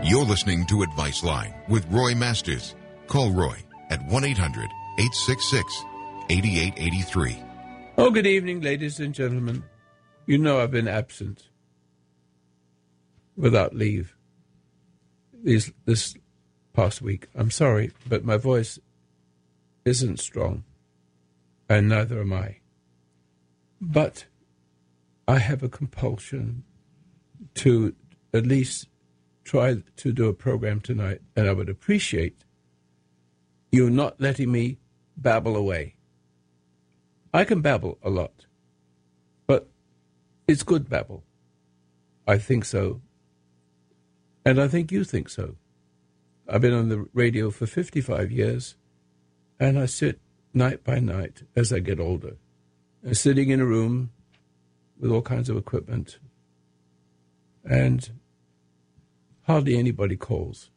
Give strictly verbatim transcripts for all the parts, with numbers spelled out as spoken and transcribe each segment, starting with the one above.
You're listening to Advice Line with Roy Masters. Call Roy at one eight hundred eight six six eight eight eight three. Oh, good evening, ladies and gentlemen. You know I've been absent without leave this, this past week. I'm sorry, but my voice isn't strong, and neither am I. But I have a compulsion to at least try to do a program tonight, and I would appreciate you not letting me babble away. I can babble a lot, but it's good babble. I think so, and I think you think so. I've been on the radio for fifty-five years, and I sit night by night as I get older, and sitting in a room with all kinds of equipment, and hardly anybody calls.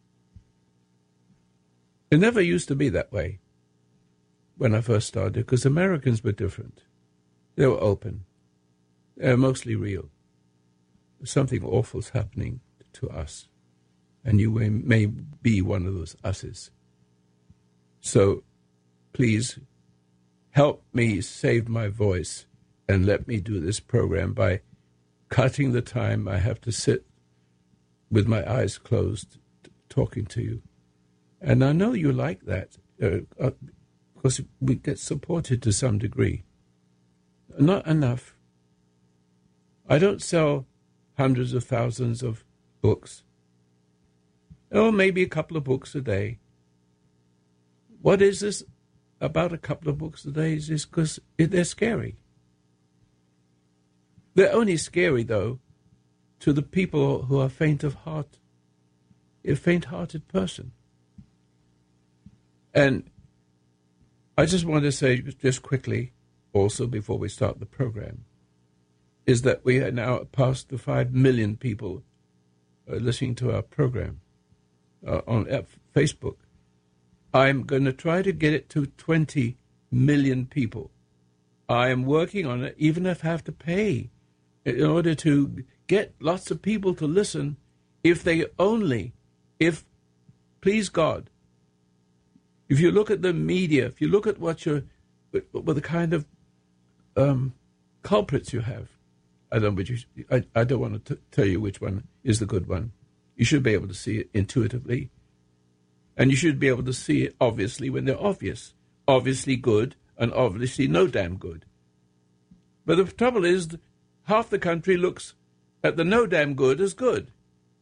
It never used to be that way when I first started, because Americans were different. They were open. They were mostly real. Something awful's happening to us, and you may, may be one of those us's. So please help me save my voice and let me do this program by cutting the time I have to sit with my eyes closed, t- talking to you. And I know you like that, uh, uh, because we get supported to some degree. Not enough. I don't sell hundreds of thousands of books. Oh, maybe a couple of books a day. What is this about a couple of books a day? Is because they're scary. They're only scary, though, to the people who are faint of heart, a faint-hearted person. And I just want to say, just quickly, also before we start the program, is that we are now past the five million people uh, listening to our program uh, on uh, Facebook. I'm going to try to get it to twenty million people. I am working on it, even if I have to pay in order to get lots of people to listen, if they only, if, please God, if you look at the media, if you look at what you're, what the kind of um, culprits you have, I don't, but you, I, I don't want to t- tell you which one is the good one. You should be able to see it intuitively, and you should be able to see it obviously when they're obvious, obviously good, and obviously no damn good. But the trouble is, half the country looks at the no damn good as good,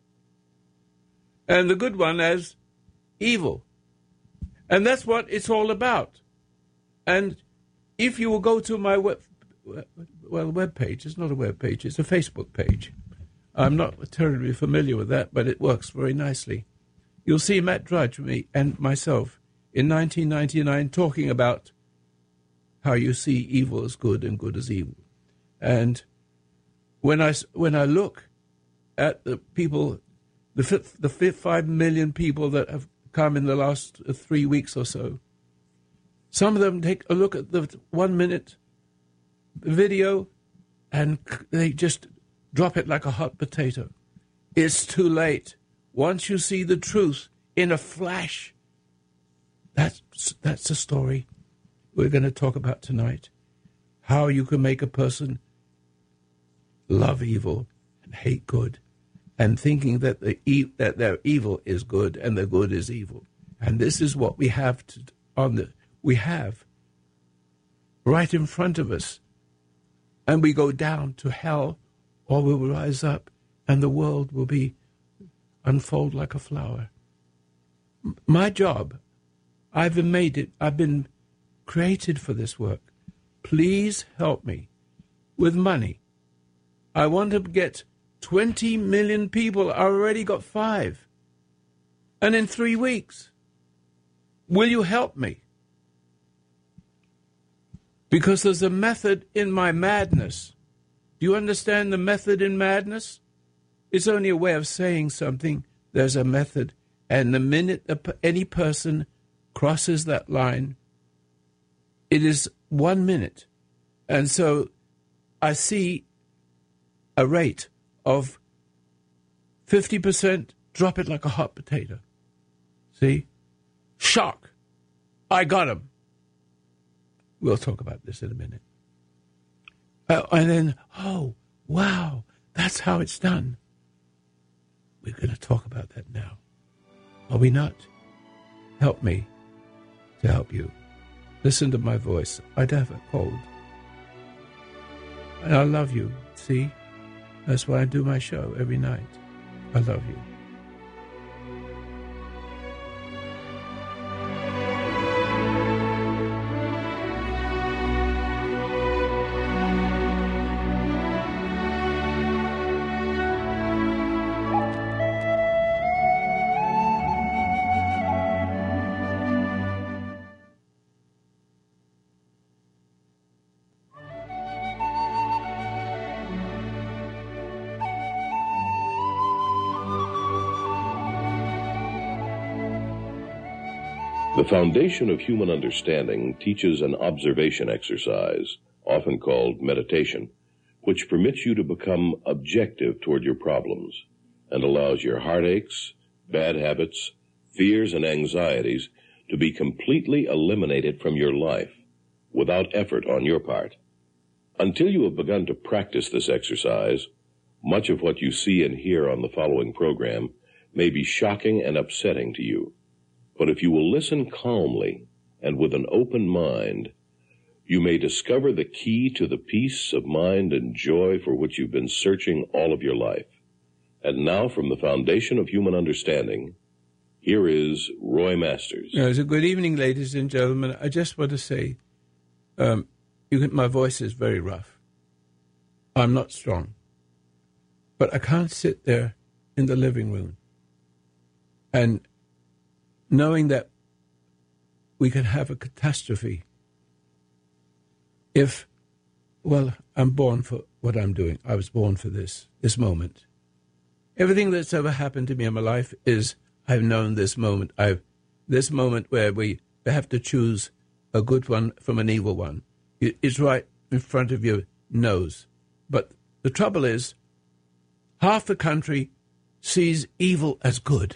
and the good one as evil. And that's what it's all about. And if you will go to my web, well, web page, it's not a web page, it's a Facebook page. I'm not terribly familiar with that, but it works very nicely. You'll see Matt Drudge me and myself in nineteen ninety-nine talking about how you see evil as good and good as evil. And when I, when I look at the people, the, fifth, the fifth, five million people that have come in the last three weeks or so, some of them take a look at the one-minute video and they just drop it like a hot potato. It's too late. Once you see the truth in a flash, that's, that's a story we're going to talk about tonight. How you can make a person love evil and hate good, and thinking that the e- that their evil is good and their good is evil. And this is what we have to, on the we have right in front of us. And we go down to hell, or we will rise up, and the world will be unfold like a flower. My job, I've been made it. I've been created for this work. Please help me with money. I want to get twenty million people. I already got five. And in three weeks. Will you help me? Because there's a method in my madness. Do you understand the method in madness? It's only a way of saying something. There's a method. And the minute any person crosses that line, it is one minute. And so I see a rate of fifty percent drop it like a hot potato. See? Shock. I got him. We'll talk about this in a minute. Uh, and then, oh, wow, that's how it's done. We're going to talk about that now. Are we not? Help me to help you. Listen to my voice. I'd have a cold. And I love you. See? That's why I do my show every night. I love you. The foundation of human understanding teaches an observation exercise, often called meditation, which permits you to become objective toward your problems and allows your heartaches, bad habits, fears, and anxieties to be completely eliminated from your life without effort on your part. Until you have begun to practice this exercise, much of what you see and hear on the following program may be shocking and upsetting to you. But if you will listen calmly and with an open mind, you may discover the key to the peace of mind and joy for which you've been searching all of your life. And now, from the foundation of human understanding, here is Roy Masters. Uh, so good evening, ladies and gentlemen. I just want to say, um, you can, my voice is very rough. I'm not strong. But I can't sit there in the living room and knowing that we could have a catastrophe if, well, I'm born for what I'm doing. I was born for this, this moment. Everything that's ever happened to me in my life is I've known this moment. I've this moment where we have to choose a good one from an evil one. It's right in front of your nose. But the trouble is, half the country sees evil as good.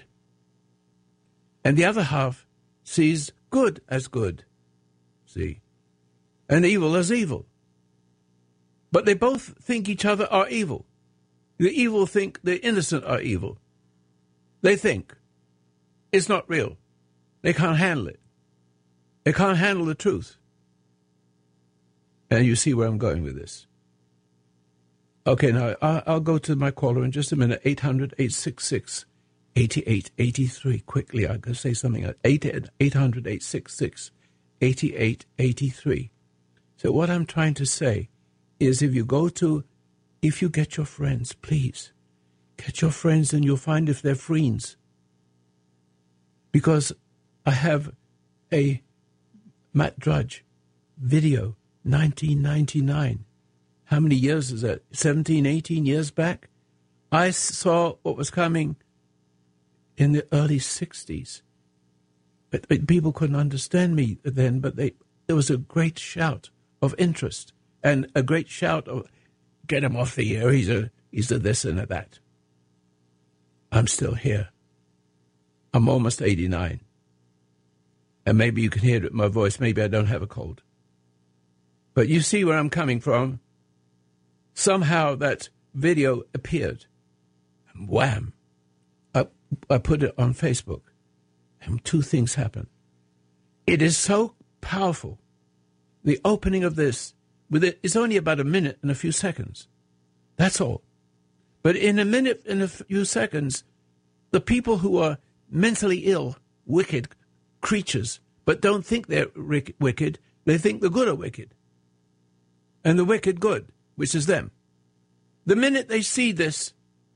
And the other half sees good as good, see, and evil as evil. But they both think each other are evil. The evil think the innocent are evil. They think it's not real. They can't handle it. They can't handle the truth. And you see where I'm going with this. Okay, now I'll go to my caller in just a minute, eight hundred, eight six six, eighty-eight eighty-three. Quickly, I'm going to say something. eight hundred, eight six six, eighty-eight eighty-three. So what I'm trying to say is if you go to, if you get your friends, please, get your friends and you'll find if they're friends. Because I have a Matt Drudge video, nineteen ninety-nine. How many years is that? seventeen, eighteen years back? I saw what was coming in the early sixties. But, but people couldn't understand me then, but they, there was a great shout of interest and a great shout of, get him off the air, he's a, he's a this and a that. I'm still here. I'm almost eighty-nine. And maybe you can hear it in my voice, maybe I don't have a cold. But you see where I'm coming from. Somehow that video appeared. And wham! I, I put it on Facebook. And two things happened. It is so powerful. The opening of this, with it, is only about a minute and a few seconds. That's all. But in a minute and a few seconds, the people who are mentally ill, wicked creatures, but don't think they're wicked, they think the good are wicked. And the wicked good, which is them. The minute they see this,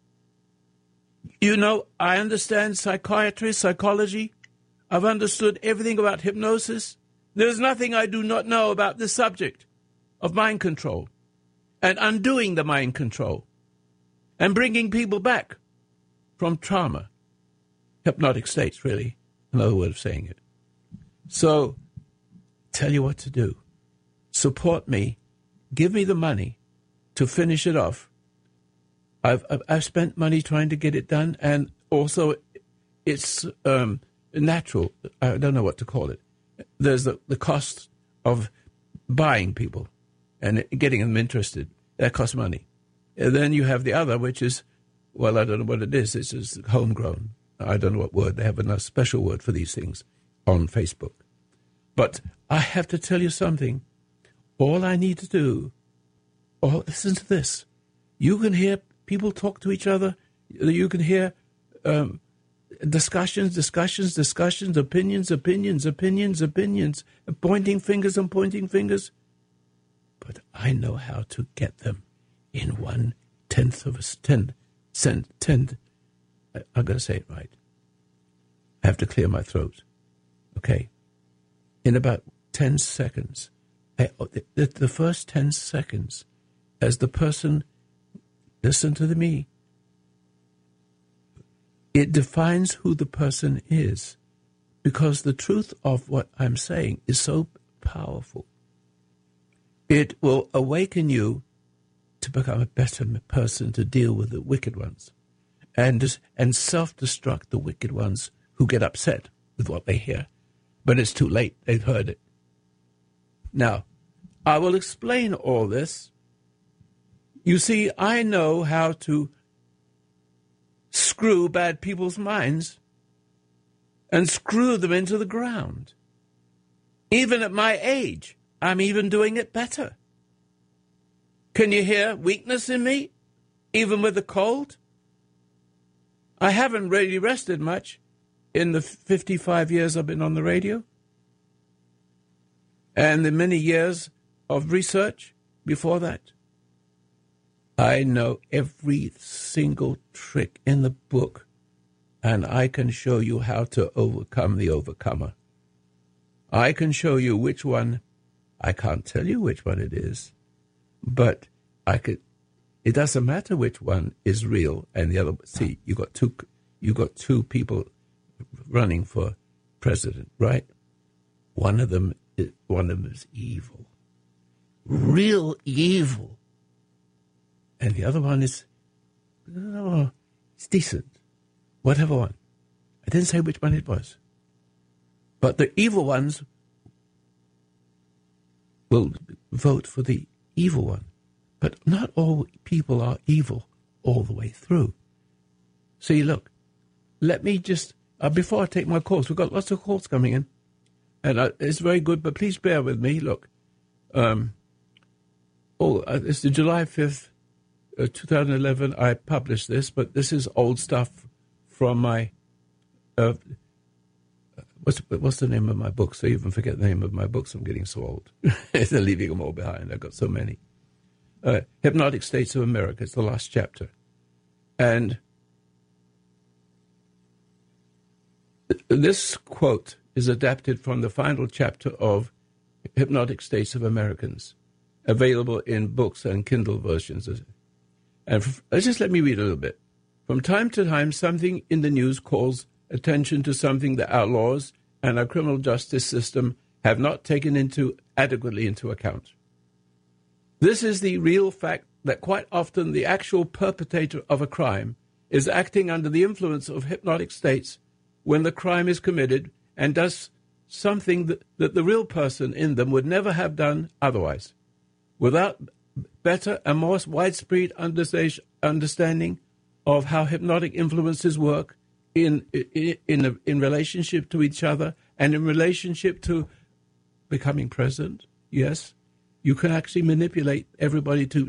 you know, I understand psychiatry, psychology. I've understood everything about hypnosis. There's nothing I do not know about this subject of mind control and undoing the mind control and bringing people back from trauma. Hypnotic states, really, another word of saying it. So, tell you what to do. Support me. Give me the money to finish it off. I've, I've I've spent money trying to get it done, and also, it's um, natural. I don't know what to call it. There's the, the cost of buying people and getting them interested. That costs money. And then you have the other, which is, well, I don't know what it is. It's just homegrown. I don't know what word. They have a special word for these things on Facebook. But I have to tell you something. All I need to do, oh, listen to this. You can hear people talk to each other. You can hear um, discussions, discussions, discussions, opinions, opinions, opinions, opinions, pointing fingers and pointing fingers. But I know how to get them in one tenth of a ten cent, ten. I'm going to say it right. I have to clear my throat. Okay. In about ten seconds, I, the, the first ten seconds, as the person listen to me, it defines who the person is, because the truth of what I'm saying is so powerful. It will awaken you to become a better person to deal with the wicked ones and, and self-destruct the wicked ones who get upset with what they hear. But it's too late. They've heard it. Now, I will explain all this. You see, I know how to screw bad people's minds and screw them into the ground. Even at my age, I'm even doing it better. Can you hear weakness in me, even with the cold? I haven't really rested much in the fifty-five years I've been on the radio and the many years of research before that. I know every single trick in the book, and I can show you how to overcome the overcomer. I can show you which one. I can't tell you which one it is, but I could. It doesn't matter which one is real and the other. See, you got two. You got two people running for president, right? One of them, is, one of them is evil, real evil, and the other one is, oh, it's decent, whatever one. I didn't say which one it was, but the evil ones will vote for the evil one. But not all people are evil all the way through. See, look, let me just, uh, before I take my calls, we've got lots of calls coming in, and uh, it's very good, but please bear with me. Look, um, oh, uh, it's the July fifth, uh, twenty eleven, I published this, but this is old stuff from my, uh, what's, what's the name of my books? I even forget the name of my books. I'm getting so old. They're leaving them all behind. I've got so many. Uh, Hypnotic States of America. It's the last chapter. And this quote is adapted from the final chapter of Hypnotic States of Americans, available in books and Kindle versions. And f- just let me read a little bit. From time to time, something in the news calls attention to something that our laws and our criminal justice system have not taken into adequately into account. This is the real fact that quite often the actual perpetrator of a crime is acting under the influence of hypnotic states when the crime is committed and does something that, that the real person in them would never have done otherwise. Without better and more widespread understanding of how hypnotic influences work in, in, in, a, in relationship to each other and in relationship to becoming president, yes, you can actually manipulate everybody to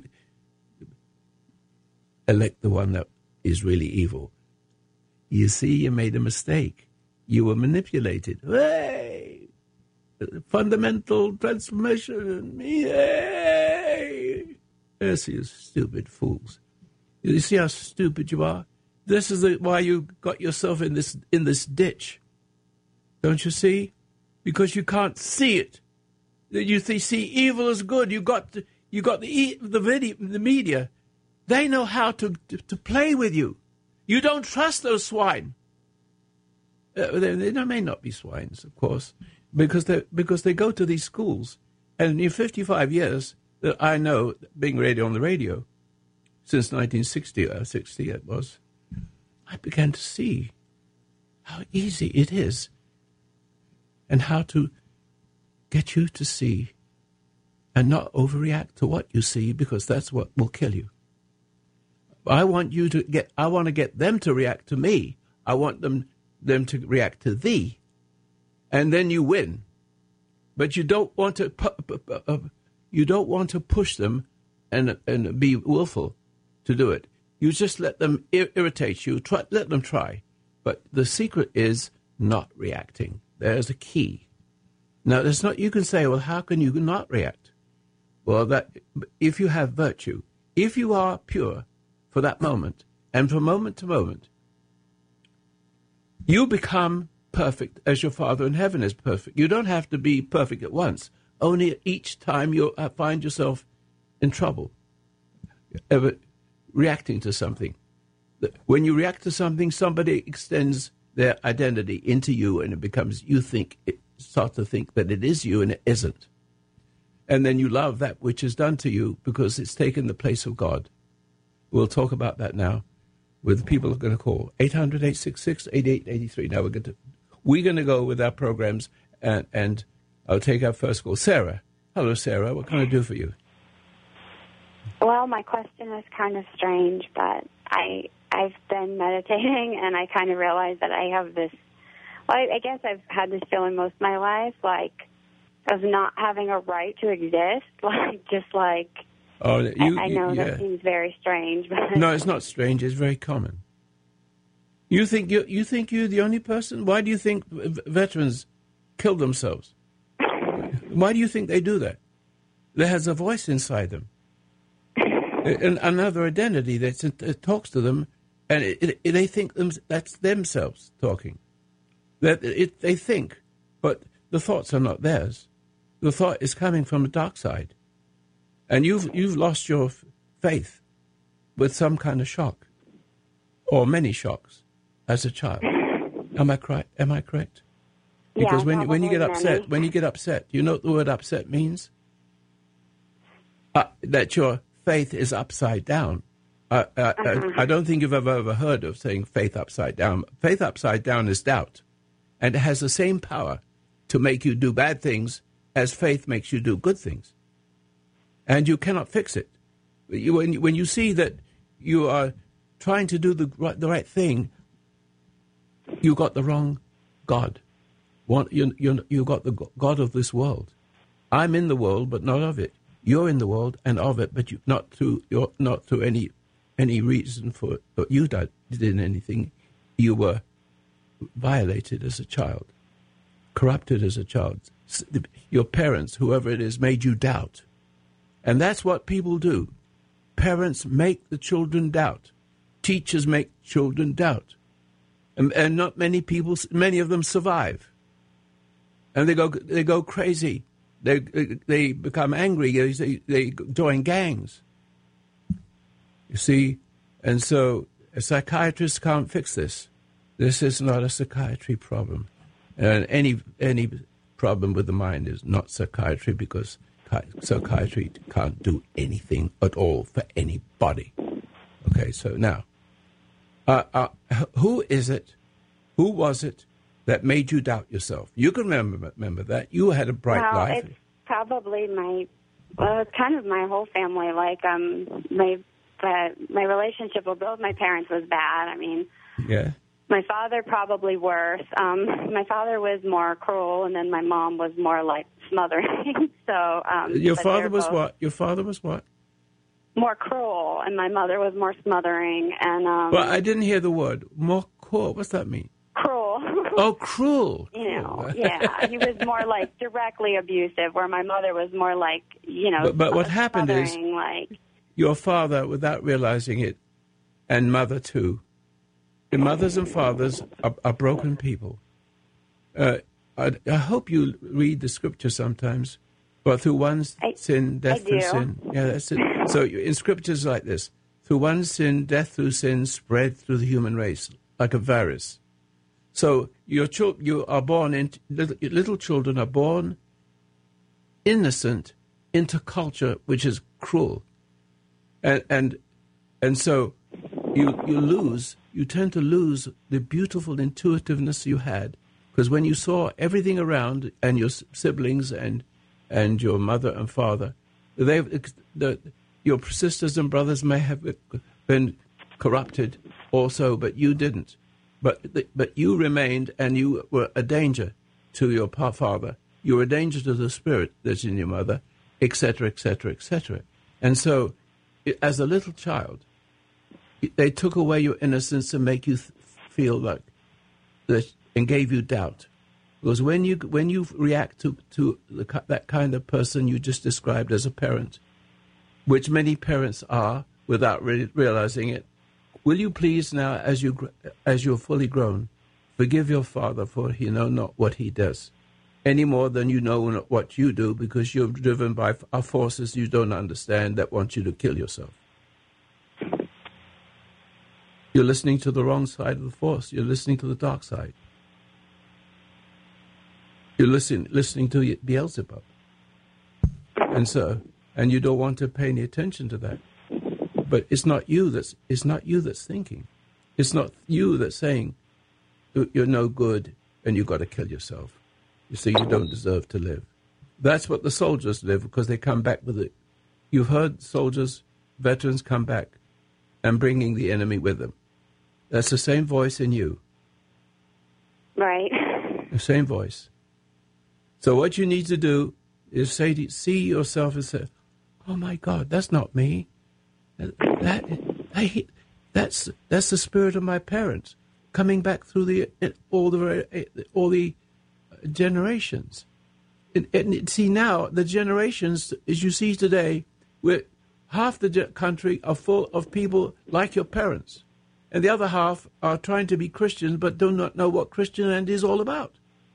elect the one that is really evil. You see, you made a mistake. You were manipulated. Hey! Fundamental transformation. Hey! Yes, you stupid fools. You see how stupid you are? This is the, why you got yourself in this in this ditch. Don't you see? Because you can't see it. You th- see evil as good. You got the, you got the the video, the media. They know how to, to to play with you. You don't trust those swine. Uh, they, they may not be swines, of course, because they because they go to these schools. And in fifty-five years that I know, being radio on the radio, since nineteen sixty or sixty it was, I began to see how easy it is and how to get you to see and not overreact to what you see, because that's what will kill you. I want you to get, I want to get them to react to me. I want them, them to react to thee. And then you win. But you don't want to, you don't want to push them and, and be willful to do it. You just let them ir- irritate you. Try, let them try. But the secret is not reacting. There's a key. Now, there's not. You can say, well, how can you not react? Well, that if you have virtue, if you are pure for that moment, and from moment to moment, you become perfect as your Father in heaven is perfect. You don't have to be perfect at once. Only each time you find yourself in trouble, ever reacting to something. When you react to something, somebody extends their identity into you, and it becomes, you think, it, start to think that it is you, and it isn't. And then you love that which is done to you because it's taken the place of God. We'll talk about that now with the people who are going to call. eight hundred, eight six six, eight eight eight three. Now we're going to, we're going to go with our programs, and, and I'll take our first call. Sarah. Hello, Sarah. What can I do for you? Well, my question is kind of strange, but I, I've been meditating, and I kind of realized that I have this, well, I, I guess I've had this feeling most of my life, like, of not having a right to exist, like, just like, oh, you, I, I know yeah. that seems very strange, but... No, it's not strange. It's very common. You think you you think you're the only person? Why do you think v- veterans kill themselves? Why do you think they do that? There has a voice inside them, an, another identity that it talks to them, and it, it, they think them, that's themselves talking. That it, they think, but the thoughts are not theirs. The thought is coming from the dark side, and you've you've lost your faith with some kind of shock, or many shocks, as a child. Am I correct? Am I correct? Because yeah, when when you get many. upset, when you get upset, you know what the word upset means? Uh, that your faith is upside down. Uh, uh, uh-huh. I, I don't think you've ever, ever heard of saying faith upside down. Faith upside down is doubt, and it has the same power to make you do bad things as faith makes you do good things. And you cannot fix it. You, when, when you see that you are trying to do the right, the right thing, you got the wrong God. One, you, you, you got the God of this world. I'm in the world, but not of it. You're in the world and of it, but you, not to your, not to any any reason for what you did, did anything. You were violated as a child, corrupted as a child. Your parents, whoever it is, made you doubt. And that's what people do. Parents make the children doubt. Teachers make children doubt. And, and not many people, many of them survive. And they go they go crazy. They they become angry. They, they join gangs. You see? And so a psychiatrist can't fix this. This is not a psychiatry problem. And any any problem with the mind is not psychiatry, because psychiatry can't do anything at all for anybody. Okay, so now, uh, uh, who is it, who was it that made you doubt yourself? You can remember remember that. You had a bright well, life. It's probably my, well, it's kind of my whole family. Like, um, my, uh, my relationship with both my parents was bad. I mean, yeah. My father probably worse. Um, my father was more cruel, and then my mom was more like smothering. so um, your father was what? Your father was what? More cruel, and my mother was more smothering. And um, well, I didn't hear the word more cruel. What's that mean? Cruel. Oh, cruel. You know, yeah. He was more like directly abusive, where my mother was more like, you know. But, but what happened is, like, your father, without realizing it, and mother too. The mothers and fathers are, are broken people. Uh, I, I hope you read the scripture sometimes. But through one I, sin, death through sin. Yeah, that's it. So in scriptures like this, through one sin, death through sin spread through the human race like a virus. So your chil- you are born into little, little children are born innocent into culture which is cruel, and and and so you you lose you tend to lose the beautiful intuitiveness you had. Because when you saw everything around and your siblings and and your mother and father, they the, your sisters and brothers may have been corrupted also, but you didn't. But but you remained, and you were a danger to your father. You were a danger to the spirit that's in your mother, et cetera, et cetera, et cetera. And so, as a little child, they took away your innocence to make you th- feel like that, and gave you doubt. Because when you when you react to to the, that kind of person you just described as a parent, which many parents are without re- realizing it, will you please now, as you as you're fully grown, forgive your father, for he know not what he does, any more than you know not what you do, because you're driven by forces you don't understand that want you to kill yourself. You're listening to the wrong side of the force. You're listening to the dark side. You're listening listening to Beelzebub. And so, and you don't want to pay any attention to that. But it's not you that's it's not you that's thinking. It's not you that's saying you're no good and you've got to kill yourself. You see, you don't deserve to live. That's what the soldiers live, because they come back with it. You've heard soldiers, veterans come back and bringing the enemy with them. That's the same voice in you. Right. The same voice. So what you need to do is say, to, see yourself and say, "Oh my God, that's not me. That, I, that's that's the spirit of my parents coming back through the all the all the generations." And, and see now the generations, as you see today, where half the country are full of people like your parents, and the other half are trying to be Christians but do not know what Christianity is all about.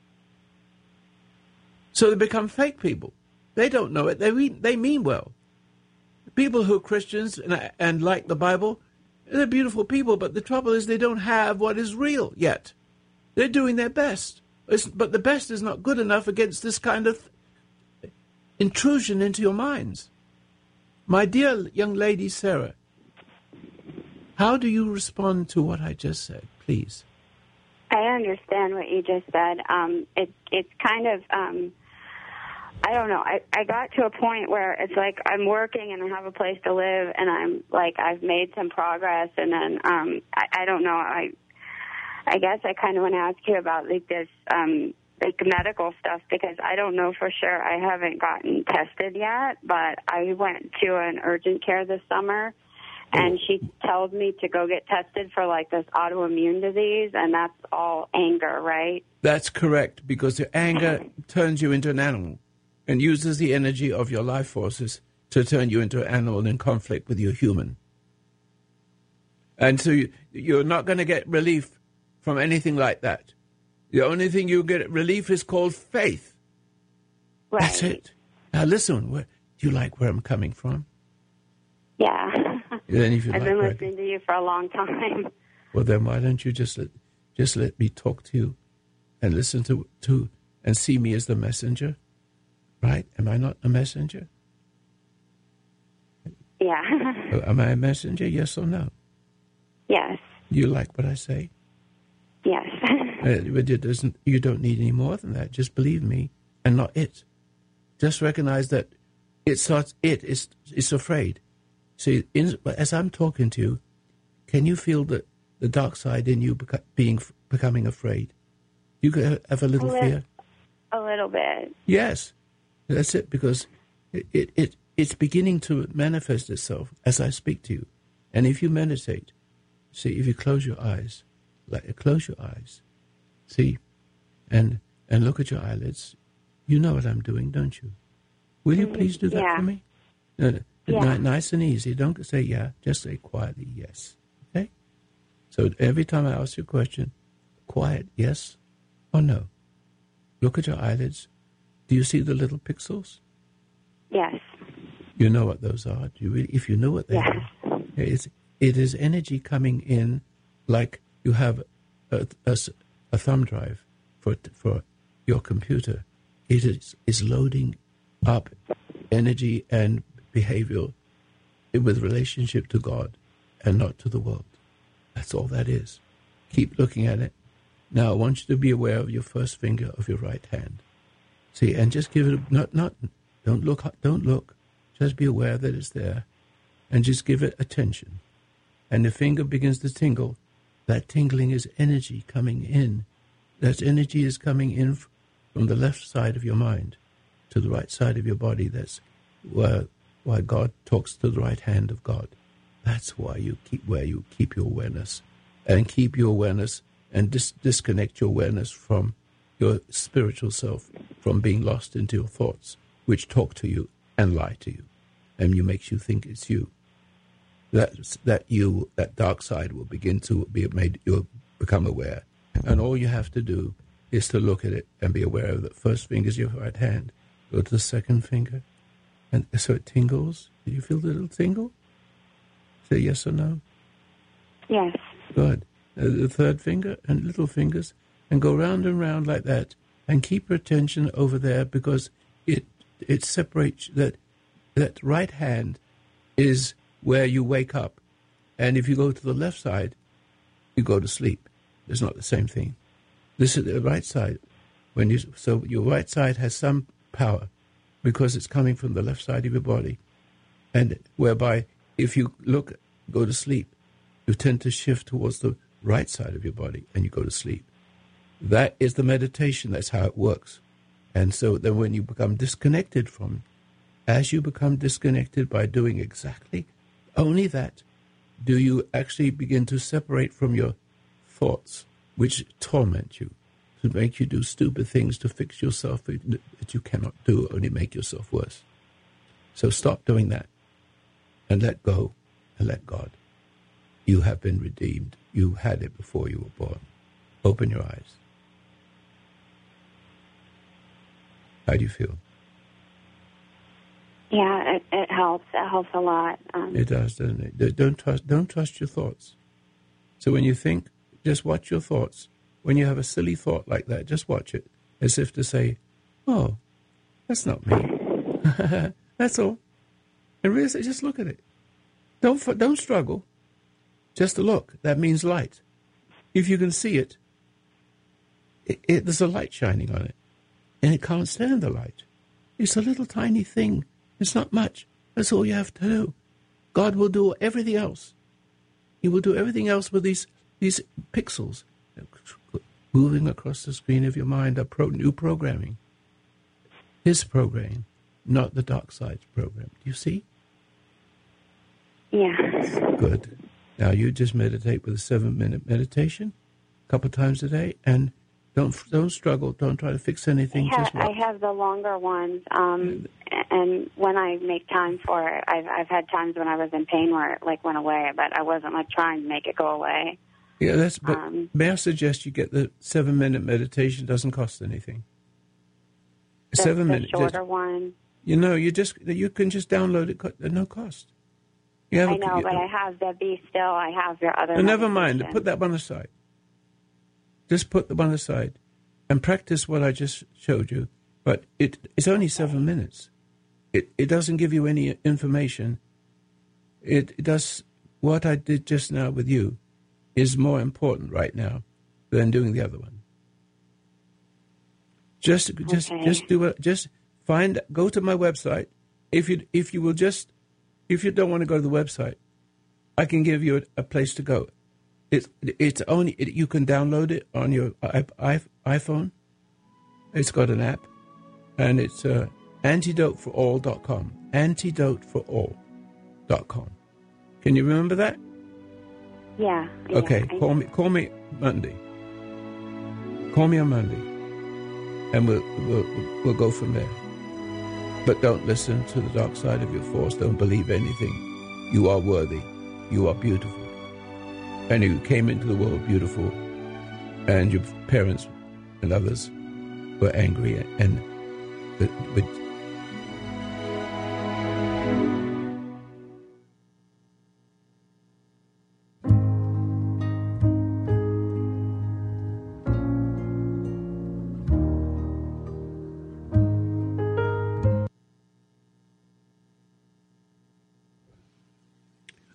So they become fake people. They don't know it. They mean, they mean well. People who are Christians and, and like the Bible, they're beautiful people, but the trouble is they don't have what is real yet. They're doing their best. It's, but the best is not good enough against this kind of intrusion into your minds. My dear young lady Sarah, how do you respond to what I just said, please? I understand what you just said. Um, it, it's kind of, um, I don't know, I, I got to a point where it's like I'm working and I have a place to live and I'm like, I've made some progress, and then um, I, I don't know, I I guess I kind of want to ask you about like this, um, like medical stuff, because I don't know for sure. I haven't gotten tested yet, but I went to an urgent care this summer, and she told me to go get tested for like this autoimmune disease, and that's all anger, right? That's correct, because the anger turns you into an animal and uses the energy of your life forces to turn you into an animal in conflict with your human. And so you, you're not going to get relief from anything like that. The only thing you get relief is called faith. Right. That's it. Now listen, where, do you like where I'm coming from? Yeah. Then if you I've like been where listening to you for a long time. Well, then why don't you just let, just let me talk to you and listen to, to and see me as the messenger, right? Am I not a messenger? Yeah. Am I a messenger, yes or no? Yes. You like what I say? Yes. uh, but it doesn't, you don't need any more than that. Just believe me and not it. Just recognize that it's not it. It's, it's afraid. See, in, as I'm talking to you, can you feel the, the dark side in you beca- being becoming afraid? You could have a little a li- fear? A little bit. Yes. That's it, because it, it, it it's beginning to manifest itself as I speak to you. And if you meditate, see, if you close your eyes, like close your eyes, see, and and look at your eyelids, you know what I'm doing, don't you? Will you please do that yeah. for me? No, no. Yeah. Nice and easy. Don't say yeah. Just say quietly yes. Okay? So every time I ask you a question, quiet yes or no. Look at your eyelids. Do you see the little pixels? Yes. You know what those are. Do you really? If you know what they yes. are, it's, it is energy coming in, like you have a, a, a thumb drive for for your computer. It is is loading up energy and behavioral with relationship to God and not to the world. That's all that is. Keep looking at it. Now, I want you to be aware of your first finger of your right hand. See, and just give it, a, not, not, don't look, don't look. Just be aware that it's there. And just give it attention. And the finger begins to tingle. That tingling is energy coming in. That energy is coming in from the left side of your mind to the right side of your body. That's where, why God talks to the right hand of God. That's why you keep where you keep your awareness. And keep your awareness and dis- disconnect your awareness from your spiritual self, from being lost into your thoughts, which talk to you and lie to you. And you makes you think it's you. That that you, that dark side will begin to be made, you'll become aware. And all you have to do is to look at it and be aware of the first finger is your right hand. Go to the second finger. And so it tingles. Do you feel the little tingle? Say yes or no? Yes. Good. Uh, the third finger and little fingers. And go round and round like that. And keep your attention over there because it it separates that that right hand is where you wake up. And if you go to the left side, you go to sleep. It's not the same thing. This is the right side. When you So your right side has some power because it's coming from the left side of your body. And whereby if you look, go to sleep, you tend to shift towards the right side of your body and you go to sleep. That is the meditation. That's how it works. And so then when you become disconnected from, as you become disconnected by doing exactly only that, do you actually begin to separate from your thoughts, which torment you, to make you do stupid things to fix yourself that you cannot do, only make yourself worse. So stop doing that and let go and let God. You have been redeemed. You had it before you were born. Open your eyes. How do you feel? Yeah, it, it helps. It helps a lot. Um, It does, doesn't it? Don't trust, don't trust your thoughts. So when you think, just watch your thoughts. When you have a silly thought like that, just watch it, as if to say, oh, that's not me. That's all. And really, just look at it. Don't, don't struggle. Just look. That means light. If you can see it, it, it, there's a light shining on it. And it can't stand the light. It's a little tiny thing. It's not much. That's all you have to do. God will do everything else. He will do everything else with these these pixels moving across the screen of your mind are pro, new programming. His programming, not the dark side's program. Do you see? yeah. Good. Now you just meditate with a seven-minute meditation a couple times a day, and don't don't struggle. Don't try to fix anything. I have, just watch. I have the longer ones, um, and when I make time for it, I've I've had times when I was in pain where it like went away, but I wasn't like trying to make it go away. Yeah, that's. But Um, may I suggest you get the seven-minute meditation? Doesn't cost anything. The, Seven the minutes. shorter Just, one. you know, you just you can just download it at no cost. You have I a- know, you- but I have the Be Still. I have your other. Uh, never mind. meditation. Put that one aside. Just put the one aside and practice what I just showed you. But it, it's only seven minutes. It it doesn't give you any information. It, it does what I did just now with you is more important right now than doing the other one. Just just Okay. just do it. Just find go to my website. If you if you will just if you don't want to go to the website, I can give you a, a place to go. It's it's only it, you can download it on your I, I, iPhone. It's got an app, and it's uh, antidote for all dot com. antidote for all dot com. Can you remember that? Yeah. yeah, Okay, I- call me call me Monday. Call me on Monday, and we'll we'll we'll go from there. But don't listen to the dark side of your force. Don't believe anything. You are worthy. You are beautiful. And you came into the world beautiful, and your parents and others were angry, and but, but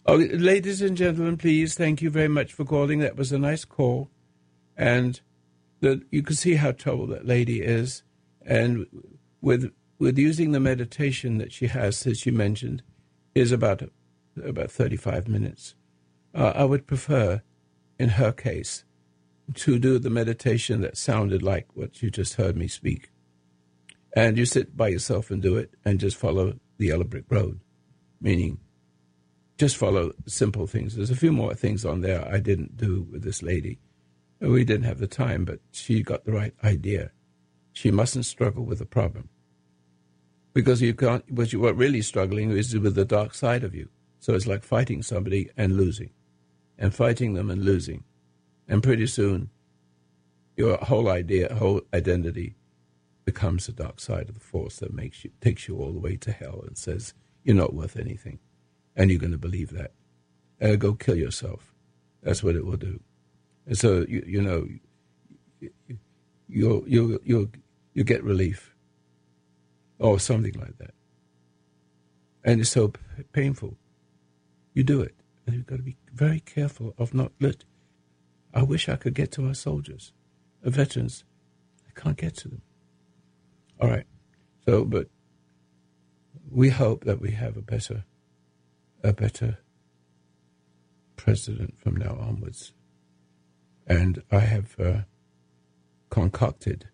Oh, ladies and gentlemen, please, thank you very much for calling. That was a nice call. And the, you can see how troubled that lady is. And with with using the meditation that she has, that she mentioned, is about about thirty-five minutes. Uh, I would prefer, in her case, to do the meditation that sounded like what you just heard me speak. And you sit by yourself and do it and just follow the yellow brick road, meaning just follow simple things. There's a few more things on there I didn't do with this lady. We didn't have the time, but she got the right idea. She mustn't struggle with the problem. Because you can't, what you are really struggling is with the dark side of you. So it's like fighting somebody and losing, and fighting them and losing. And pretty soon, your whole idea, whole identity becomes the dark side of the force that makes you, takes you all the way to hell and says, you're not worth anything. And you're going to believe that. Uh, go kill yourself. That's what it will do. And so, you, you know, you'll, you'll, you'll, you'll get relief. Or something like that. And it's so p- painful. You do it. And you've got to be very careful of not let. I wish I could get to our soldiers, our veterans. I can't get to them. All right. So, but we hope that we have a better, a better president from now onwards. And I have uh, concocted,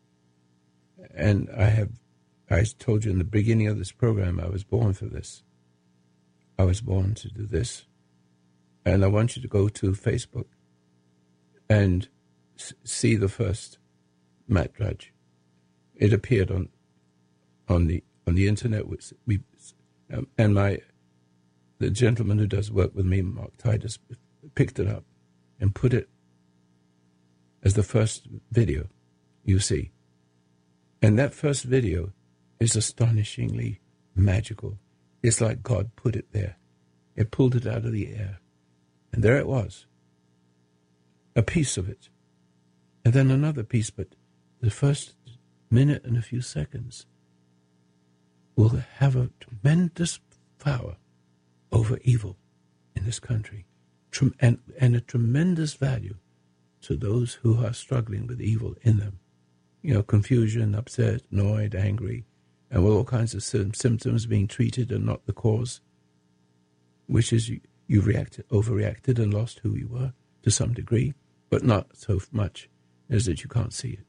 and I have, I told you in the beginning of this program, I was born for this. I was born to do this. And I want you to go to Facebook and s- see the first Matt Drudge. It appeared on on the on the internet. We um, and my the gentleman who does work with me, Mark Titus, picked it up and put it as the first video you see. And that first video is astonishingly magical. It's like God put it there. It pulled it out of the air. And there it was. A piece of it. And then another piece, but the first minute and a few seconds will have a tremendous power over evil in this country. Trem- and, and a tremendous value to those who are struggling with evil in them. You know, confusion, upset, annoyed, angry, and with all kinds of sim- symptoms being treated and not the cause, which is you, you reacted, overreacted and lost who you were to some degree, but not so much as that you can't see it.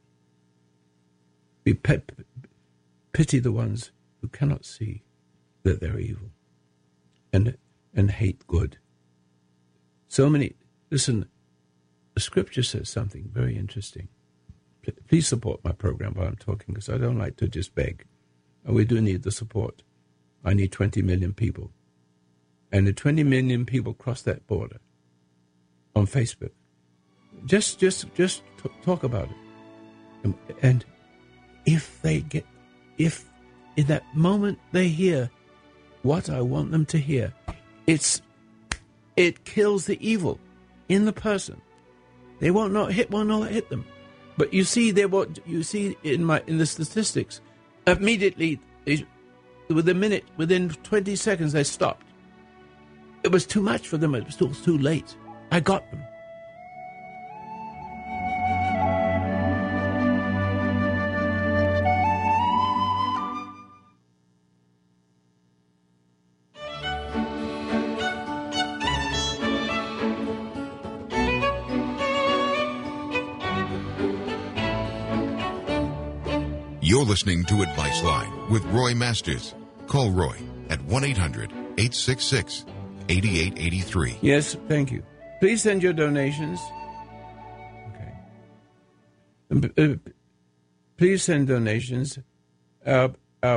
Be pet, pity the ones who cannot see that they're evil and and hate good. So many, listen, the scripture says something very interesting. Please support my program while I'm talking, because I don't like to just beg. And we do need the support. I need twenty million people. And the twenty million people cross that border on Facebook. Just just, just t- talk about it. And, and if they get, if in that moment they hear what I want them to hear, it's it kills the evil in the person. They won't not hit won't not hit them. But you see, they what you see in my in the statistics. Immediately, within a minute, within twenty seconds, they stopped. It was too much for them. It was still too late. I got them. You're listening to Advice Line with Roy Masters. Call Roy at one eight hundred eight six six eight eight eight three. Yes, thank you. Please send your donations. Okay. Um, uh, please send donations. Uh, uh,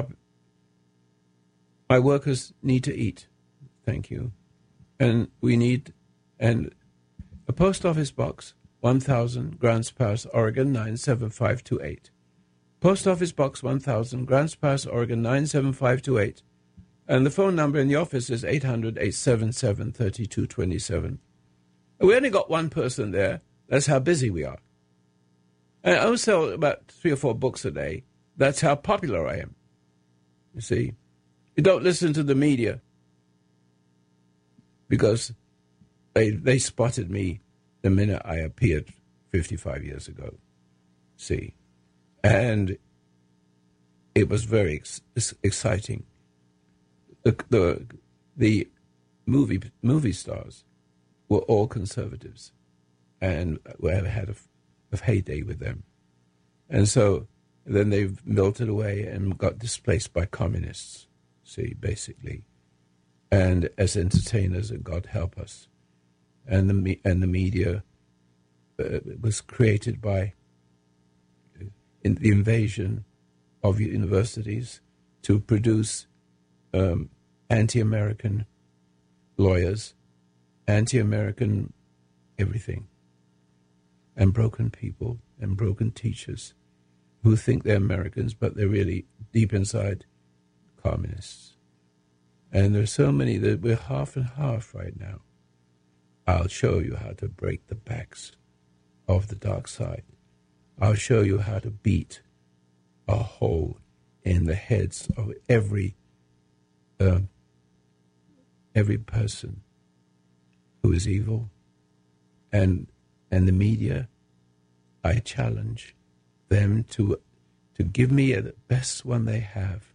my workers need to eat. Thank you. And we need and a post office box, one thousand, Grants Pass, Oregon, nine seven five two eight. Post Office Box one thousand, Grants Pass, Oregon, nine seven five two eight. And the phone number in the office is eight hundred eight seven seven three two two seven. We only got one person there. That's how busy we are. And I only sell about three or four books a day. That's how popular I am. You see? You don't listen to the media. because they they spotted me the minute I appeared fifty-five years ago. See, and it was very ex- exciting. The the the movie movie stars were all conservatives, and we had a, a heyday with them, and so then they melted away and got displaced by communists. See, basically, and as entertainers, and God help us, and the me- and the media uh, was created by in the invasion of universities to produce um, anti-American lawyers, anti-American everything, and broken people and broken teachers who think they're Americans, but they're really deep inside communists. And there's so many that we're half and half right now. I'll show you how to break the backs of the dark side. I'll show you how to beat a hole in the heads of every uh, every person who is evil. And and the media, I challenge them to to give me the best one they have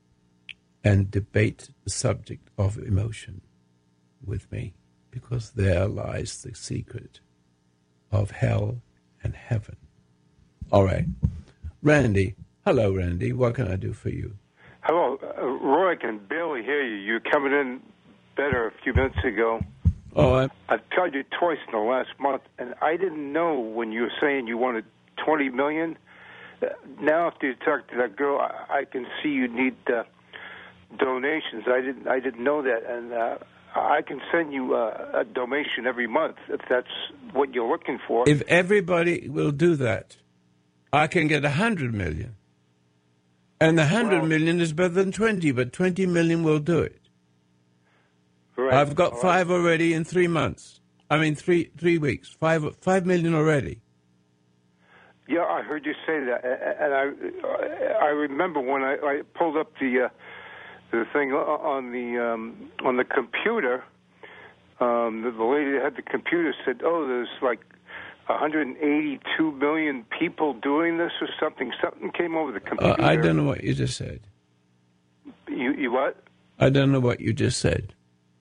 and debate the subject of emotion with me, because there lies the secret of hell and heaven. All right. Randy. Hello, Randy. What can I do for you? Hello. Uh, Roy, I can barely hear you. You're coming in better a few minutes ago. Oh, I... I've tried you twice in the last month, and I didn't know when you were saying you wanted twenty million dollars. Uh, now, after you talked to that girl, I, I can see you need uh, donations. I didn't I didn't know that, and uh, I can send you uh, a donation every month if that's what you're looking for. If everybody will do that, I can get a hundred million. And the hundred well, million is better than twenty, but twenty million will do it. Right. I've got All five right. already in three months. I mean, three three weeks. Five five million already. Yeah, I heard you say that, and I I remember when I, I pulled up the uh, the thing on the um, on the computer. Um, the, the lady that had the computer said, "Oh, there's like one hundred eighty-two million people doing this or something." Something came over the computer. Uh, I don't know what you just said. You you what? I don't know what you just said.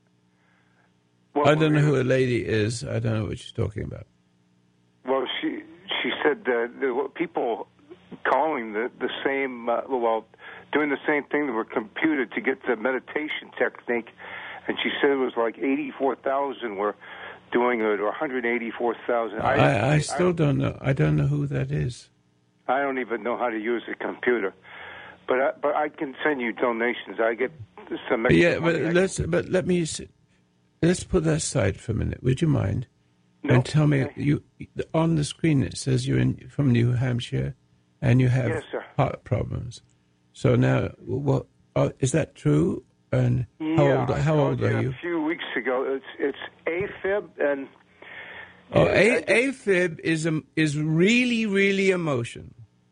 Well, I don't know who a lady is. I don't know what she's talking about. Well, she she said that there were people calling the the same uh, well doing the same thing to her computer to get the meditation technique, and she said it was like eighty-four thousand were doing it, or one hundred eighty-four thousand. I, I, I still I, don't know. I don't know who that is. I don't even know how to use a computer, but I, but I can send you donations. I get some extra yeah, but money. let's but let me let's put that aside for a minute. Would you mind? No. And tell me, Okay. you on the screen it says you're in, from New Hampshire, and you have Yes, sir. heart problems. So now, what uh, is that true? And how yeah, old? I How told old are you? A few weeks ago, it's it's AFib and. Oh, and I a, just- AFib is um, is really really emotion.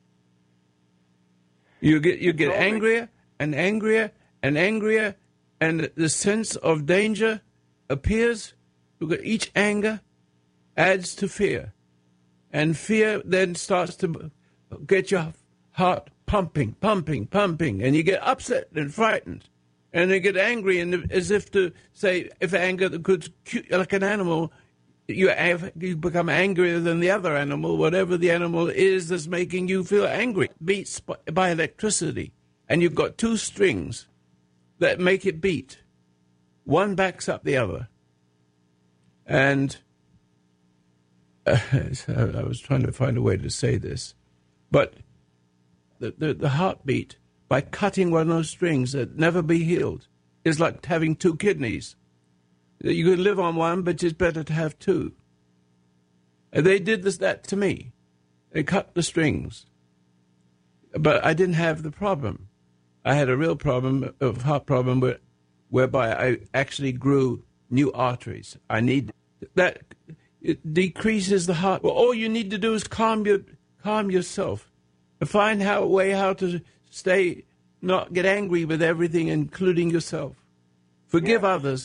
You get you get told me- angrier and angrier and angrier, and the sense of danger appears. Because each anger adds to fear, and fear then starts to get your heart pumping, pumping, pumping, and you get upset and frightened, and you get angry, and as if to say, if anger could, like an animal, you have, you become angrier than the other animal, whatever the animal is that's making you feel angry. Beats by, by electricity, and you've got two strings that make it beat. One backs up the other, and uh, so I was trying to find a way to say this, but the, the the heartbeat, by cutting one of those strings that never be healed, is like having two kidneys. You can live on one, but it's better to have two. And they did this that to me. They cut the strings. But I didn't have the problem. I had a real problem, a heart problem, where, whereby I actually grew new arteries. I need that. It decreases the heart. Well, all you need to do is calm your calm yourself, and find how a way how to stay, not get angry with everything, including yourself. Forgive Yeah. others,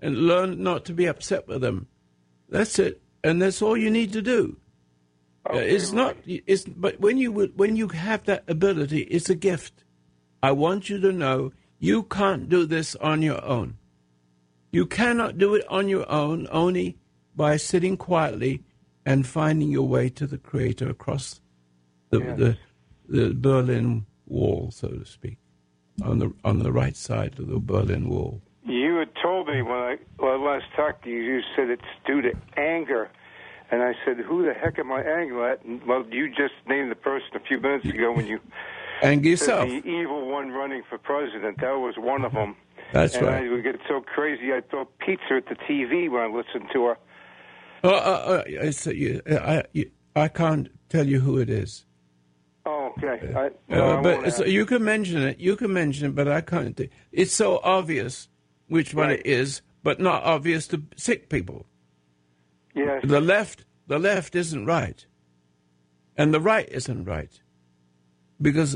and learn not to be upset with them. That's it, and that's all you need to do. Okay, uh, it's not. It's but when you would, when you have that ability, it's a gift. I want you to know you can't do this on your own. You cannot do it on your own only by sitting quietly and finding your way to the Creator across the Yes. the, the Berlin Wall, so to speak, on the on the right side of the Berlin Wall. You had told me when I well, last talked to you, you said it's due to anger. And I said, who the heck am I angry at? And, well, you just named the person a few minutes ago when you And said yourself. the evil one running for president. That was one of them. That's and right. I would get so crazy, I'd throw pizza at the T V when I listened to her. Oh, uh, uh, it's, uh, you, I, you, I can't tell you who it is. Oh, okay. I, no, Uh, I but won't it's, ask. you can mention it. You can mention it, but I can't. do- It's so obvious which one Right. it is, but not obvious to sick people. Yes. The left, the left isn't right, and the right isn't right, because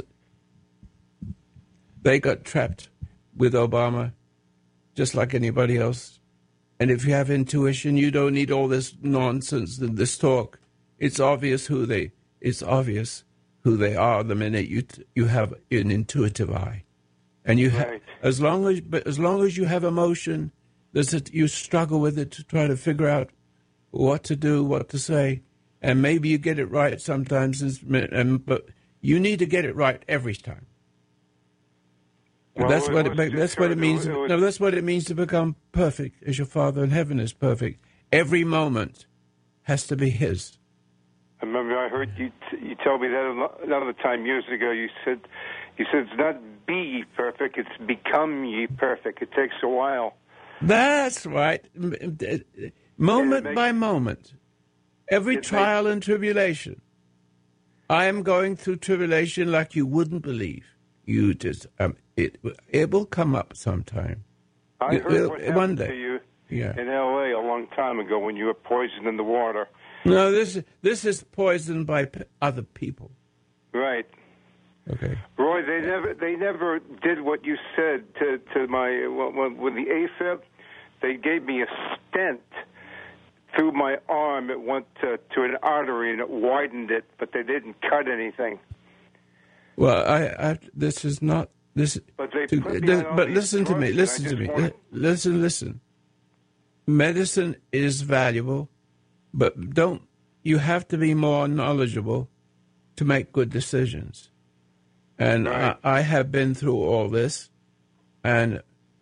they got trapped with Obama, just like anybody else. And if you have intuition, you don't need all this nonsense and this talk. It's obvious who they. It's obvious who they are the minute you t- you have an intuitive eye, and you have Right. as long as but as long as you have emotion, there's a, you struggle with it to try to figure out what to do, what to say, and maybe you get it right sometimes, and, but you need to get it right every time. Well, that's it what it, was ma- just that's what her- it means. it was- No, that's what it means to become perfect, as your Father in heaven is perfect. Every moment has to be His. I remember I heard you t- you told me that another time years ago. You said you said it's not be ye perfect, it's become ye perfect. It takes a while. That's right. M- m- uh, Moment makes- by moment, every it trial and tribulation. I am going through tribulation like you wouldn't believe. You just um, it it will come up sometime. I You- heard uh, what one happened day. to you Yeah. in L A a long time ago when you were poisoned in the water. No, this this is poisoned by p- other people. Right. Okay. Roy, they never they never did what you said to to my well, well, with the AFib. They gave me a stent through my arm. It went to, to an artery and it widened it, but they didn't cut anything. Well, I, I this is not this. But they to- put me this- on all but these listen to me. drugs, and Listen I to just me. wanted- li- Listen. Listen. Medicine is valuable, but don't you have to be more knowledgeable to make good decisions. And Right. I, I have been through all this, and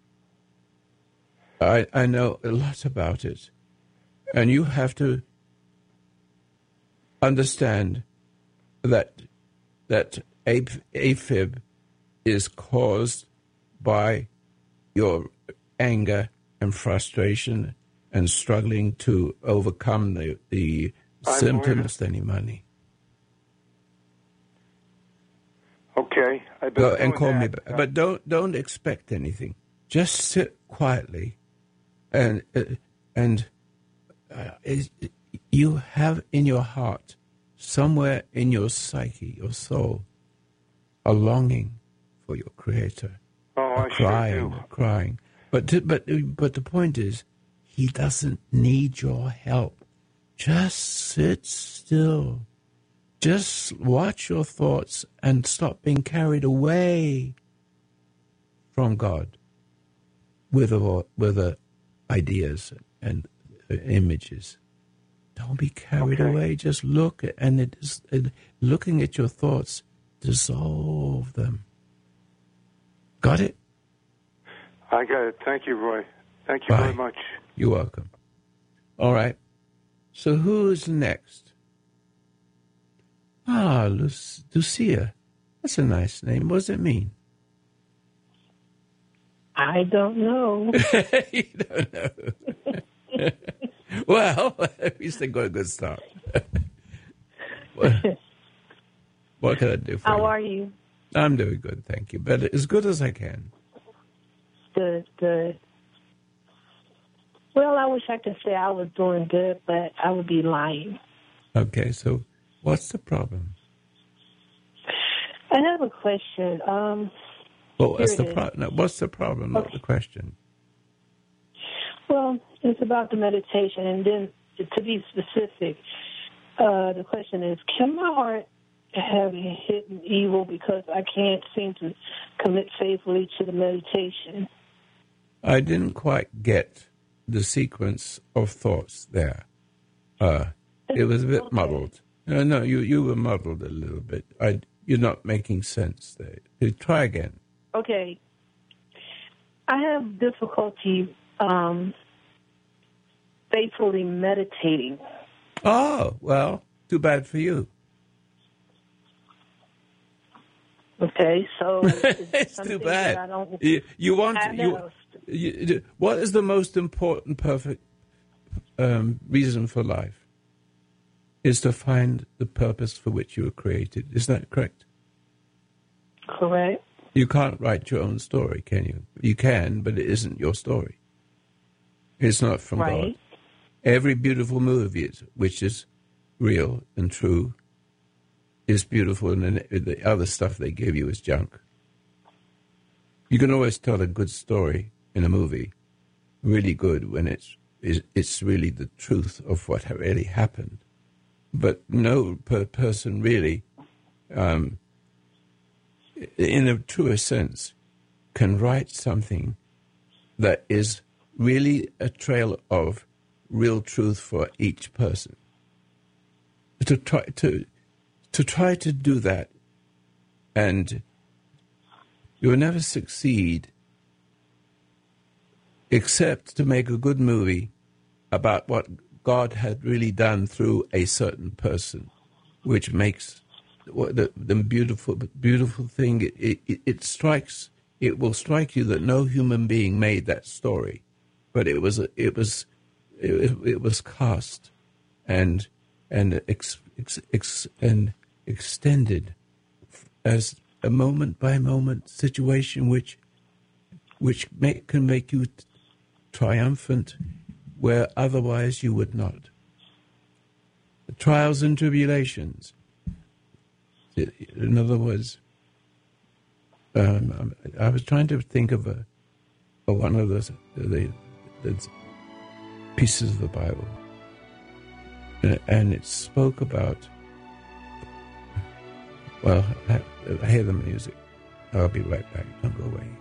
I I know a lot about it, and you have to understand that that af- AFib is caused by your anger and frustration and struggling to overcome the the I symptoms any money. Okay, I've been Go doing and call me that. back. But don't don't expect anything. Just sit quietly, and uh, and uh, is, you have in your heart, somewhere in your psyche, your soul, a longing for your Creator, Oh, a I sure crying, do. a crying. But to, but but the point is, He doesn't need your help. Just sit still. Just watch your thoughts and stop being carried away from God with a, with a ideas and uh, images. Don't be carried Okay. away. Just look at, and it is, it, looking at your thoughts, dissolve them. Got it? I got it. Thank you, Roy. Thank you Bye. very much. You're welcome. All right. So who's next? Ah, Luc- Lucia. That's a nice name. What does it mean? I don't know. You don't know. Well, at least they got a good start. what, what can I do for How you? are you? I'm doing good, thank you. But as good as I can. Good, good. Well, I wish I could say I was doing good, but I would be lying. Okay, so what's the problem? I have a question. Um, Well, what's Here the it pro- no, what's the problem? Not the question. Well, it's about the meditation, and then to be specific, uh, the question is, can my heart have a hidden evil because I can't seem to commit faithfully to the meditation? I didn't quite get the sequence of thoughts there. Uh, it was a bit okay. muddled. No, no, you, you were muddled a little bit. I, you're not making sense there. Try again. Okay. I have difficulty um, faithfully meditating. Oh, well, too bad for you. Okay, so it's, it's too bad. I don't, you, you want you, you, what is the most important perfect um, reason for life? Is to find the purpose for which you were created. Is that correct? Correct. You can't write your own story, can you? You can, but it isn't your story. It's not from right. God. Every beautiful movie, is, which is real and true, is beautiful, and then the other stuff they give you is junk. You can always tell a good story in a movie, really good, when it's it's really the truth of what really happened. But no per person really, um, in a truer sense, can write something that is really a trail of real truth for each person. To try to to try to do that, and you will never succeed except to make a good movie about what God had really done through a certain person, which makes the, the beautiful beautiful thing. It, it, it strikes. It will strike you that no human being made that story, but it was it was it, it was cast and and ex, ex, ex, and extended as a moment by moment situation, which which make, can make you triumphant where otherwise you would not. The trials and tribulations. In other words, um, I was trying to think of a, a one of those the, the pieces of the Bible, and it spoke about. Well, I, I hear the music. I'll be right back. Don't go away.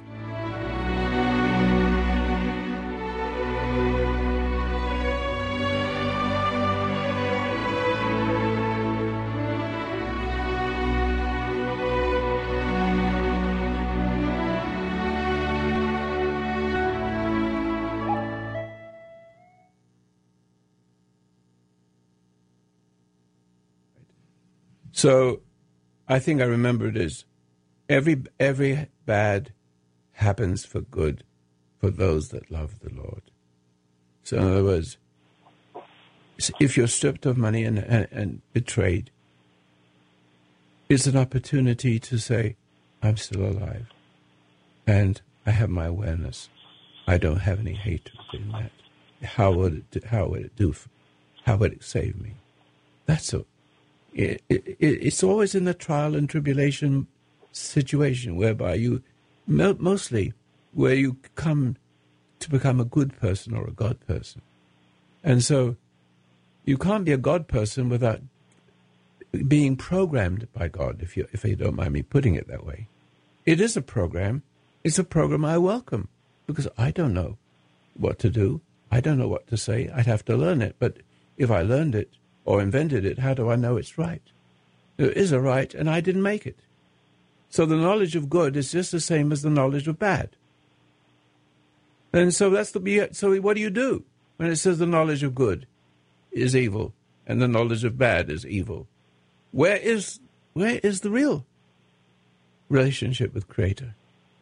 So, I think I remember it as every every bad happens for good for those that love the Lord. So, in other words, if you're stripped of money and, and, and betrayed, it's an opportunity to say, I'm still alive, and I have my awareness. I don't have any hatred in that. How would it do, how would it do? How would it save me? That's a It, it, it's always in the trial and tribulation situation whereby you, mostly where you come to become a good person or a God person. And so you can't be a God person without being programmed by God, if you, if you don't mind me putting it that way. It is a program. It's a program I welcome because I don't know what to do. I don't know what to say. I'd have to learn it. But if I learned it, or invented it, how do I know it's right? There is a right, and I didn't make it. So the knowledge of good is just the same as the knowledge of bad. And so that's the so what do you do when it says the knowledge of good is evil and the knowledge of bad is evil? Where is where is the real relationship with Creator?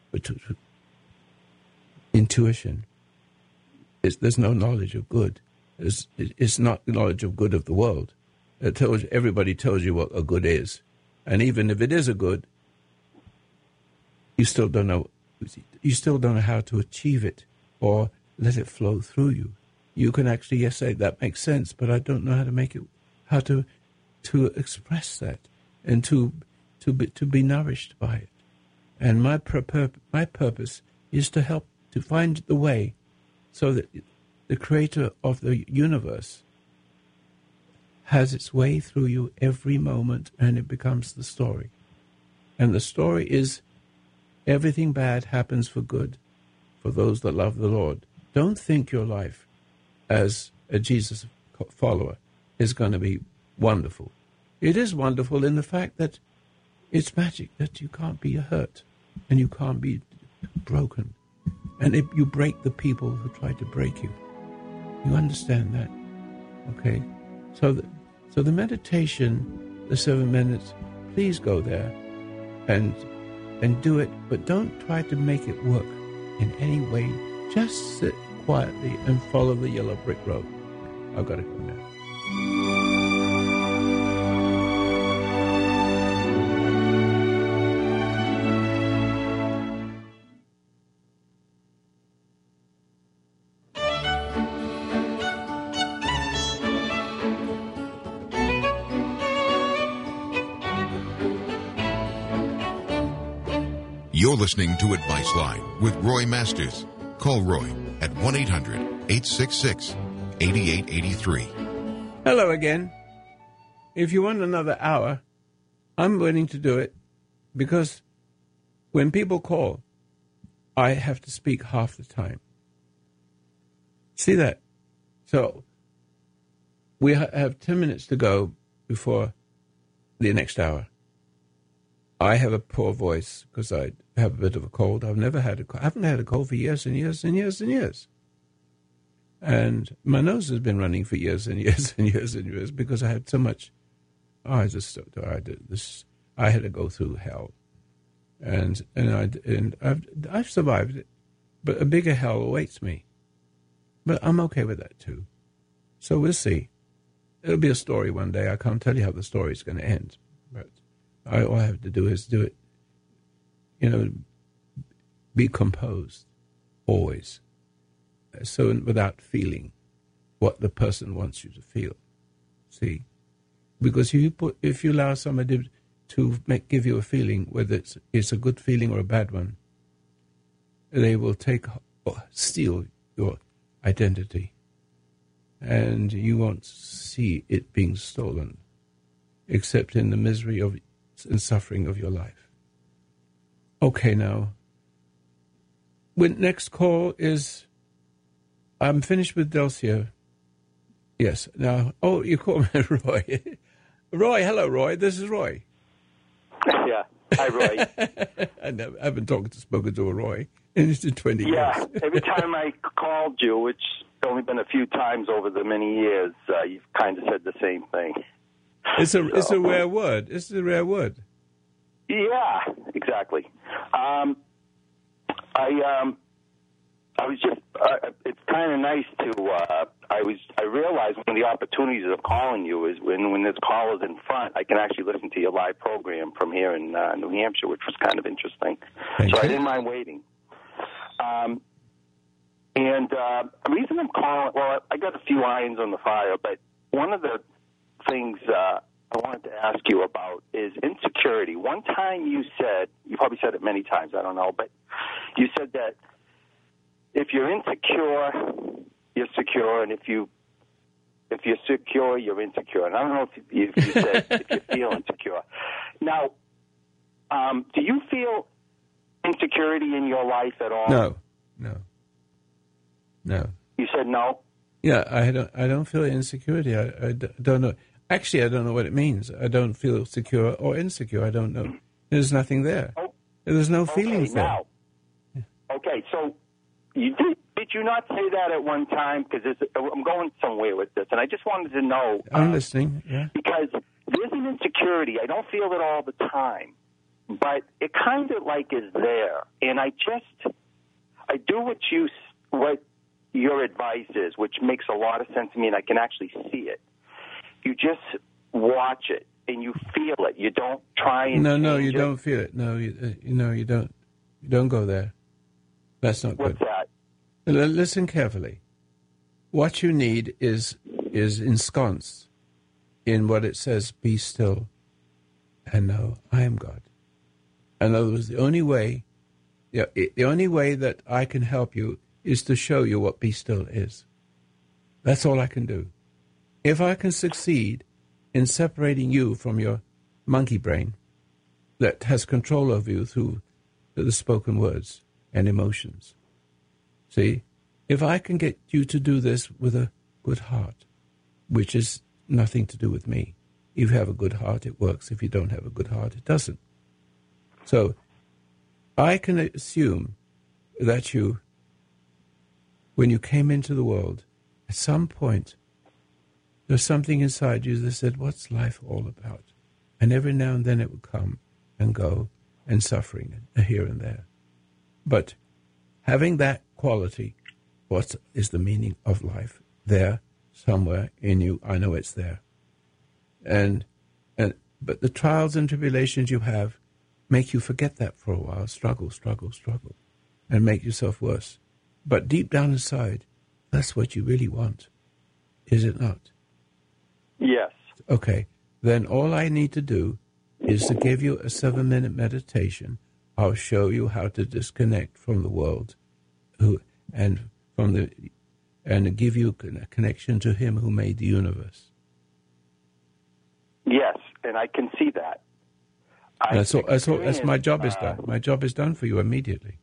Intuition. It's, there's no knowledge of good. It's, it's not the knowledge of good of the world. It tells, everybody tells you what a good is. And even if it is a good, you still don't know you still don't know how to achieve it or let it flow through you. You can actually, yes, say that makes sense, but I don't know how to make it, how to to express that and to to be, to be nourished by it. And my pur- my purpose is to help to find the way so that the creator of the universe, has its way through you every moment, and it becomes the story. And the story is everything bad happens for good for those that love the Lord. Don't think your life as a Jesus follower is going to be wonderful. It is wonderful in the fact that it's magic, that you can't be hurt and you can't be broken. And if you break the people who try to break you, you understand that, okay? So the, so the meditation, the seven minutes, please go there and and do it, but don't try to make it work in any way. Just sit quietly and follow the yellow brick road. I've got to go now. You're listening to Advice Line with Roy Masters. Call Roy at one eight hundred eight six six eight eight eight three. Hello again. If you want another hour, I'm willing to do it, because when people call, I have to speak half the time. See that? So we ha- have ten minutes to go before the next hour. I have a poor voice because I have a bit of a cold. I've never had a cold. I haven't had a cold for years and years and years and years. And my nose has been running for years and years and years and years because I had so much. Oh, I just I did this. I had to go through hell, and and I and I've I've survived it, but a bigger hell awaits me. But I'm okay with that too. So we'll see. It'll be a story one day. I can't tell you how the story is going to end, but I, all I have to do is do it. You know, be composed, always. So without feeling what the person wants you to feel. See? Because if you put, if you allow somebody to make, give you a feeling, whether it's, it's a good feeling or a bad one, they will take or steal your identity. And you won't see it being stolen, except in the misery of and suffering of your life. Okay, now, when next call is, I'm finished with Delcia. Yes, now, oh, you call me Roy. Roy, hello, Roy. This is Roy. Yeah, hi, Roy. I, never, I haven't talked to, spoken to a Roy in twenty yeah, years. Yeah, every time I called you, which only been a few times over the many years, uh, you've kind of said the same thing. It's a, so, it's a rare word. It's a rare word. Yeah, exactly. Um, I um, I was just. Uh, it's kind of nice to. Uh, I was. I realized one of the opportunities of calling you is when when this call is in front, I can actually listen to your live program from here in uh, New Hampshire, which was kind of interesting. Thank so you. I didn't mind waiting. Um, and uh, the reason I'm calling, well, I got a few irons on the fire, but one of the things uh, I wanted to ask you about is insecurity. One time you said, you probably said it many times, I don't know, but you said that if you're insecure, you're secure, and if you if you're secure, you're insecure. And I don't know if you, if you said if you feel insecure. Now, um, do you feel insecurity in your life at all? No, no, no. You said no? Yeah, I don't. I don't feel insecurity. I, I d- don't know. Actually, I don't know what it means. I don't feel secure or insecure. I don't know. There's nothing there. Oh, There's no okay, feelings there. Now, okay, so you did. Did you not say that at one time? Because I'm going somewhere with this, and I just wanted to know. I'm uh, listening. Yeah. Because there's an insecurity. I don't feel it all the time, but it kind of like is there, and I just I do what you what your advice is, which makes a lot of sense to me, and I can actually see it. You just watch it and you feel it. You don't try and no, no, you it. don't feel it. No, you, uh, you know, you don't. You don't go there. That's not What's good. that? L- listen carefully. What you need is is ensconced in what it says: "Be still, and know I am God." In other words, the only way, yeah, it, the only way that I can help you is to show you what "be still" is. That's all I can do. If I can succeed in separating you from your monkey brain that has control over you through the spoken words and emotions, see, if I can get you to do this with a good heart, which is nothing to do with me. If you have a good heart, it works. If you don't have a good heart, it doesn't. So I can assume that you, when you came into the world, at some point, there's something inside you that said, what's life all about? And every now and then it would come and go, and suffering here and there. But having that quality, what is the meaning of life? There, somewhere in you, I know it's there. And and but the trials and tribulations you have make you forget that for a while, struggle, struggle, struggle, and make yourself worse. But deep down inside, that's what you really want, is it not? Yes. Okay, then all I need to do is to give you a seven-minute meditation. I'll show you how to disconnect from the world, who and from the and give you a connection to Him who made the universe. Yes, and I can see that. That's all, that's all. That's my job is done. My job is done for you immediately.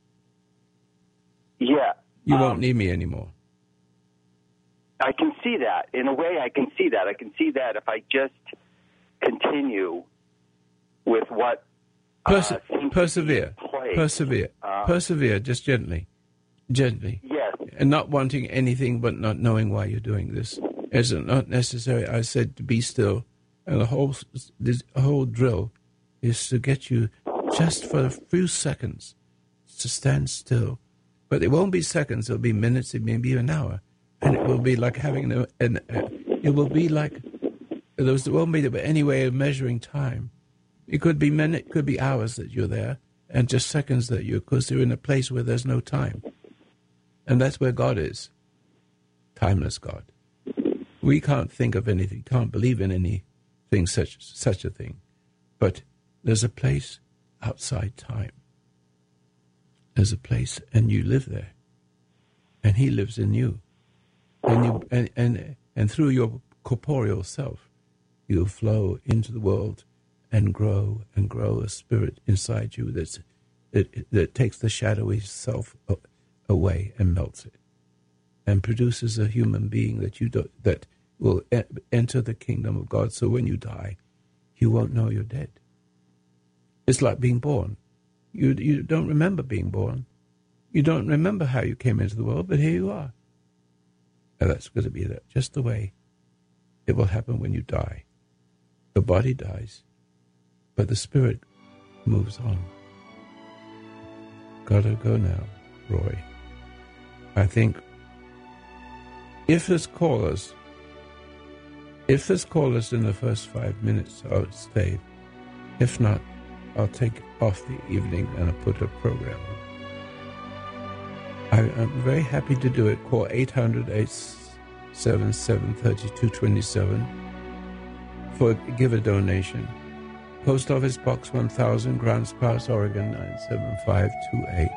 Yeah. You um, won't need me anymore. I can see that. In a way, I can see that. I can see that if I just continue with what Perse- uh, seems persevere, to be in place. persevere, Uh, persevere, just gently, gently, Yes. and not wanting anything but not knowing why you're doing this. Is it not necessary? I said to be still, and the whole this whole drill is to get you just for a few seconds to stand still. But it won't be seconds; it'll be minutes, it may be an hour, and it will be like having an. an uh, it will be like there won't be any way of measuring time. It could be minutes, it could be hours that you're there, and just seconds that you're, because you're in a place where there's no time, and that's where God is, timeless God. We can't think of anything, can't believe in anything such such a thing, but there's a place outside time. There's a place, and you live there, and He lives in you, and you and and, and through your corporeal self, you flow into the world and grow and grow a spirit inside you that's that that takes the shadowy self away and melts it, and produces a human being that you do, that will e- enter the kingdom of God. So when you die, you won't know you're dead. It's like being born. You you don't remember being born. You don't remember how you came into the world, but here you are. And that's going to be that, just the way it will happen when you die. The body dies, but the spirit moves on. Gotta go now, Roy. I think if there's callers, if there's callers in the first five minutes, I'll stay. If not, I'll take off the evening and I'll put a program on. I, I'm very happy to do it. Call eight hundred, eight seven seven, three two two seven for give a donation. Post Office Box one thousand, Grants Pass, Oregon nine seven five two eight.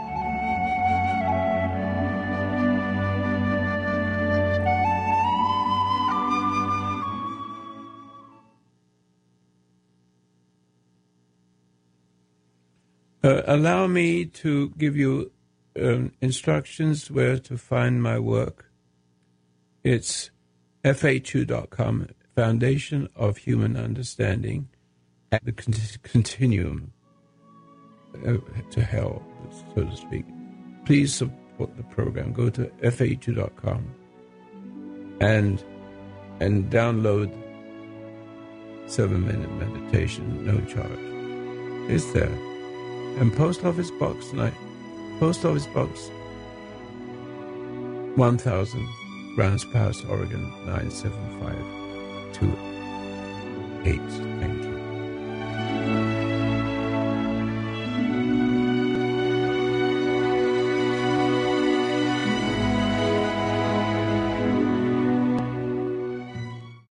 Uh, allow me to give you um, instructions where to find my work. It's F A Q dot com, Foundation of Human Understanding, at the con- continuum uh, to hell, so to speak. Please support the program. Go to F A Q dot com and and download seven-minute meditation, no charge. It's there. And Post Office Box nine, Post Office Box one thousand, Grants Pass, Oregon nine seven five two eight. Thank you.